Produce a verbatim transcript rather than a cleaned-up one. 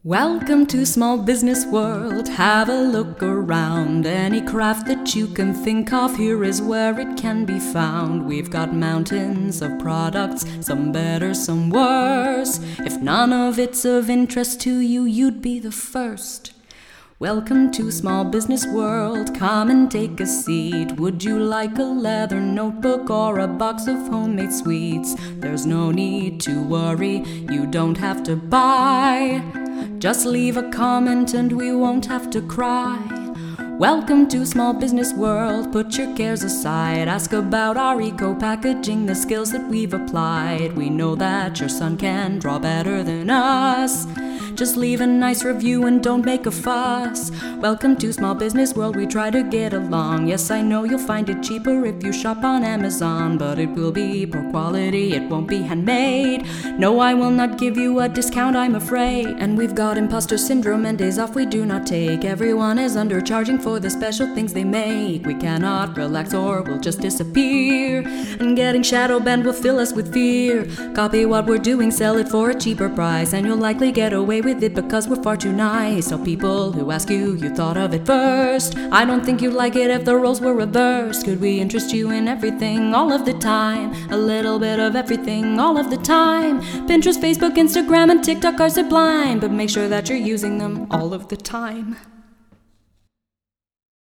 Welcome to Small Business World. Have a look around. Any craft that you can think of, here is where it can be found. We've got mountains of products, some better, some worse. If none of it's of interest to you, you'd be the first. Welcome to Small Business World. Come and take a seat. Would you like a leather notebook or a box of homemade sweets? There's no need to worry, you don't have to buy. Just leave a comment and we won't have to cry. Welcome to Small Business World. Put your cares aside. Ask about our eco-packaging, the skills that we've applied. We know that your son can draw better than us. Just leave a nice review and don't make a fuss. Welcome to Small Business World. We try to get along. Yes, I know you'll find it cheaper if you shop on Amazon, but it will be poor quality, it won't be handmade. No, I will not give you a discount, I'm afraid. And we've got imposter syndrome and days off we do not take. Everyone is undercharging for the special things they make. We cannot relax or we'll just disappear. And getting shadow banned will fill us with fear. Copy what we're doing, sell it for a cheaper price, and you'll likely get away with it because we're far too nice. So people who ask you, you thought of it first. I don't think you'd like it if the roles were reversed. Could we interest you in everything all of the time? A little bit of everything all of the time. Pinterest, Facebook, Instagram, and TikTok are sublime, but make sure that you're using them all of the time.